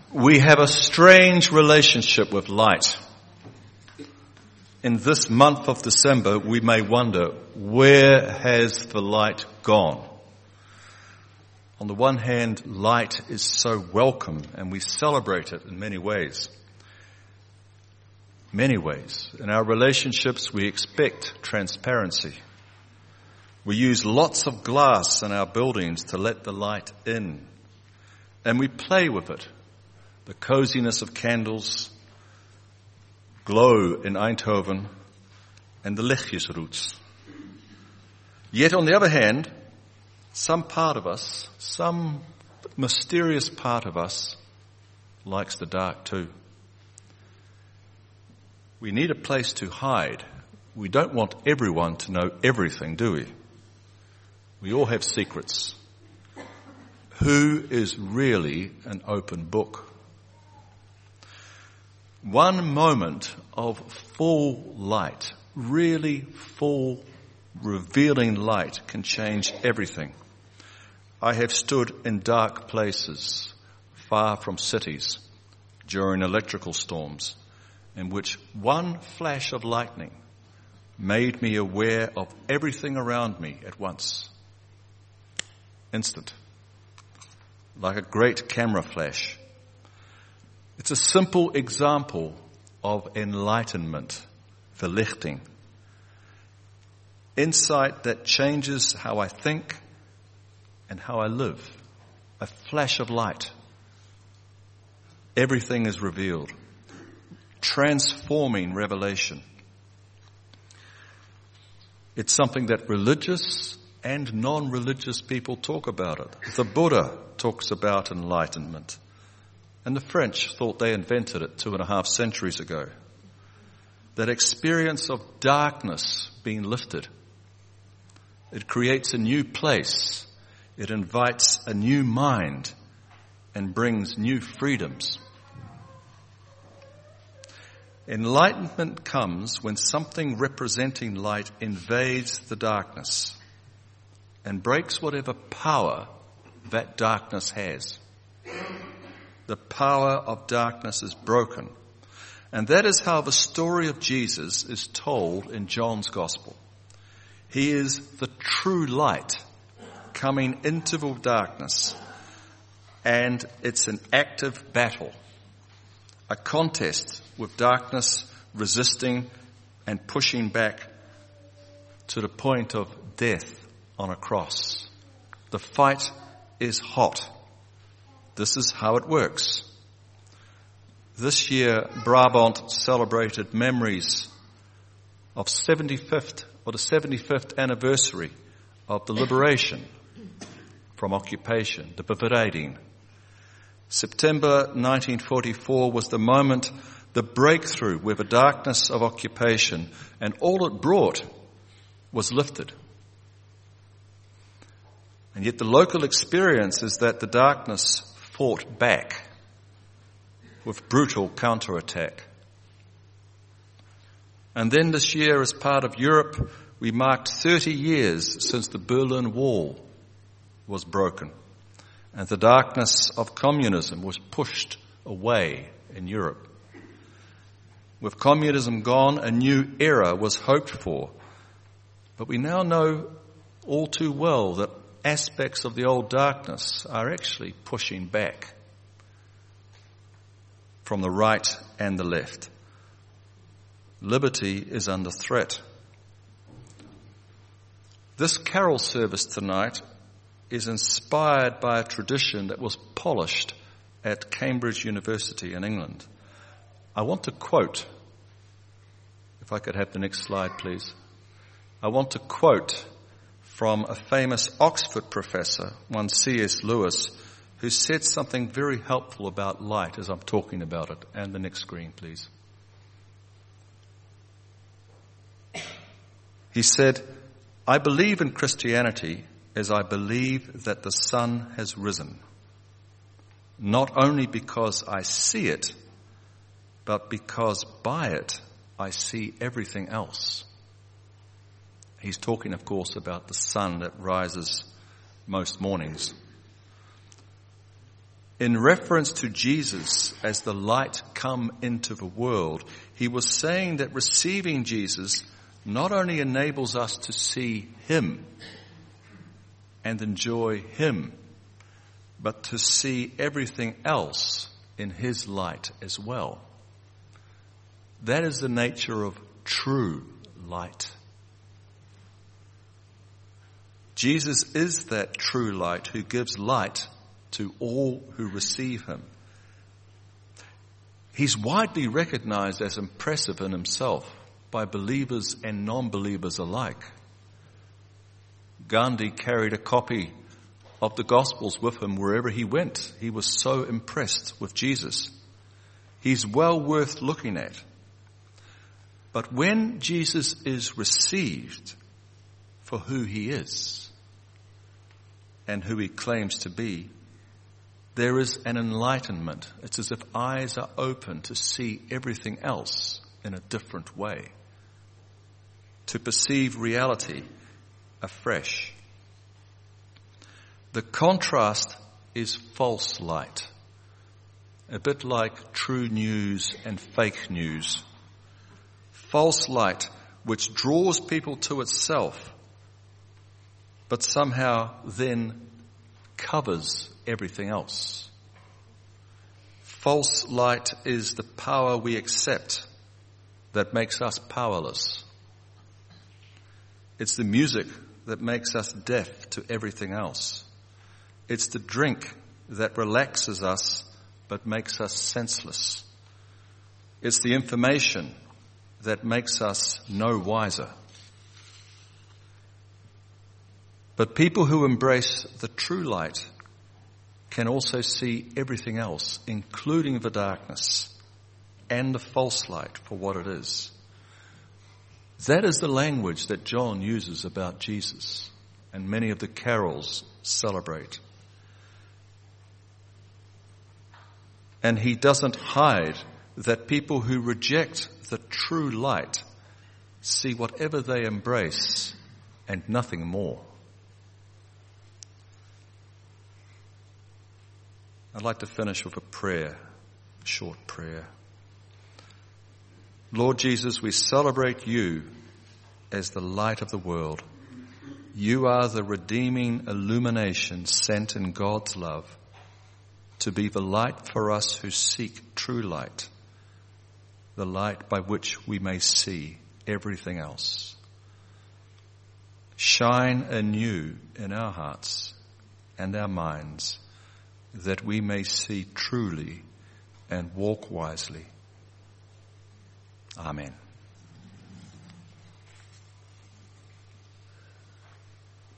We have a strange relationship with light. In this month of December, we may wonder, where has the light gone? On the one hand, light is so welcome and we celebrate it in many ways. Many ways. In our relationships, we expect transparency. We use lots of glass in our buildings to let the light in. And we play with it. The coziness of candles, glow in Eindhoven, and the lichtjesroots. Yet on the other hand, some part of us, some mysterious part of us, likes the dark too. We need a place to hide. We don't want everyone to know everything, do we? We all have secrets. Who is really an open book? One moment of full light, really full, revealing light can change everything. I have stood in dark places, far from cities, during electrical storms, in which one flash of lightning made me aware of everything around me at once. Instant. Like a great camera flash. It's a simple example of enlightenment, verlichting. Insight that changes how I think and how I live. A flash of light. Everything is revealed. Transforming revelation. It's something that religious and non-religious people talk about it. The Buddha talks about enlightenment. And the French thought they invented it 2.5 centuries ago. That experience of darkness being lifted. It creates a new place. It invites a new mind and brings new freedoms. Enlightenment comes when something representing light invades the darkness and breaks whatever power that darkness has. The power of darkness is broken. And that is how the story of Jesus is told in John's Gospel. He is the true light coming into the darkness. And it's an active battle. A contest with darkness resisting and pushing back to the point of death on a cross. The fight is hot. This is how it works. This year, Brabant celebrated memories of the 75th anniversary of the liberation from occupation, the bevrijding. September 1944 was the moment, the breakthrough where the darkness of occupation and all it brought was lifted. And yet the local experience is that the darkness fought back with brutal counterattack. And then this year, as part of Europe, we marked 30 years since the Berlin Wall was broken and the darkness of communism was pushed away in Europe. With communism gone, a new era was hoped for. But we now know all too well that aspects of the old darkness are actually pushing back from the right and the left. Liberty is under threat. This carol service tonight is inspired by a tradition that was polished at Cambridge University in England. I want to quote, if I could have the next slide, please. I want to quote from a famous Oxford professor, one C.S. Lewis, who said something very helpful about light as I'm talking about it. And the next screen, please. He said, "I believe in Christianity as I believe that the sun has risen, not only because I see it, but because by it I see everything else." He's talking, of course, about the sun that rises most mornings. In reference to Jesus as the light come into the world, he was saying that receiving Jesus not only enables us to see him and enjoy him, but to see everything else in his light as well. That is the nature of true light. Jesus is that true light who gives light to all who receive him. He's widely recognized as impressive in himself by believers and non-believers alike. Gandhi carried a copy of the Gospels with him wherever he went. He was so impressed with Jesus. He's well worth looking at. But when Jesus is received for who he is and who he claims to be, there is an enlightenment. It's as if eyes are open to see everything else in a different way, to perceive reality afresh. The contrast is false light, a bit like true news and fake news. False light which draws people to itself, but somehow then covers everything else. False light is the power we accept that makes us powerless. It's the music that makes us deaf to everything else. It's the drink that relaxes us but makes us senseless. It's the information that makes us no wiser. But people who embrace the true light can also see everything else, including the darkness and the false light, for what it is. That is the language that John uses about Jesus, and many of the carols celebrate. And he doesn't hide that people who reject the true light see whatever they embrace and nothing more. I'd like to finish with a prayer, a short prayer. Lord Jesus, we celebrate you as the light of the world. You are the redeeming illumination sent in God's love to be the light for us who seek true light, the light by which we may see everything else. Shine anew in our hearts and our minds, that we may see truly and walk wisely. Amen.